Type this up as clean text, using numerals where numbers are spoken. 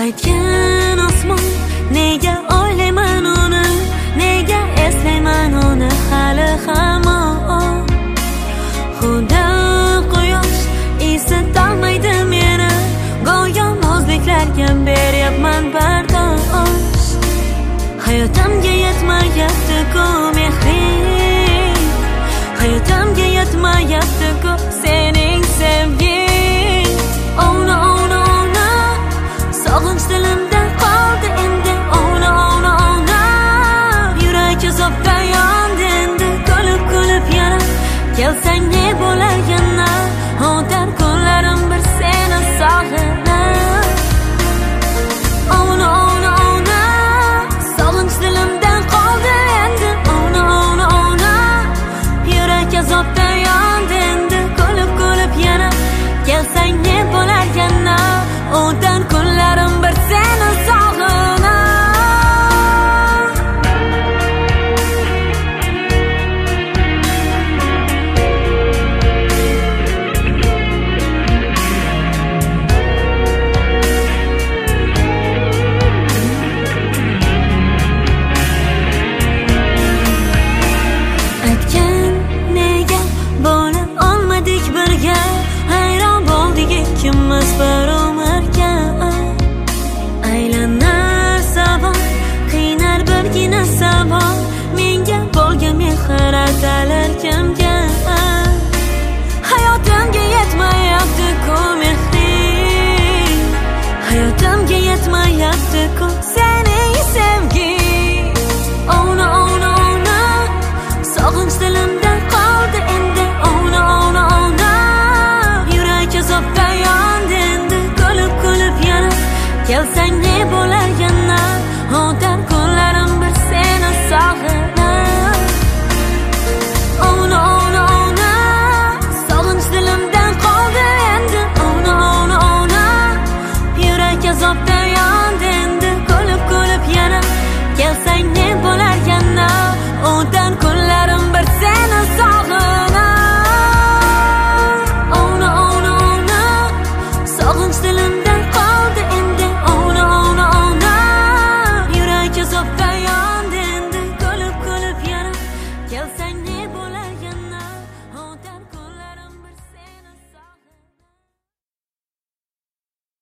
Aytgan osmon, nega o'ylayman uni, nega eslayman uni hali hamon. Xudo quyosh esitolmaydi meni, go'yo muzliklarga beryapman bardosh. Hayotimga yetmayapti-ku mehring, hayotimga yetmayapti-ku sening sevging. Oh no, oh no, oh no, sog'inch dilimda qoldi endi. Oh no, oh no, oh no, yurak azobda yondi endi. Kulib yana kelsang ne bo'lar yana, o'tar kunlarim bir seni sog'inib. Oh no, oh no, oh no, sog'inch dilimda qoldi endi. Oh no, oh no, oh no, yurak azobda yondi endi. Kulib yana kelsang ne bo'lar yana, o'tar kunlarim bir seni sog'inib. Aytgan nega bo'la olmadik birga, hayron bo'ldik ikkimiz bir umrga. Aylanar sabon, qiynar birgina sabon, menga bo'lgan mehr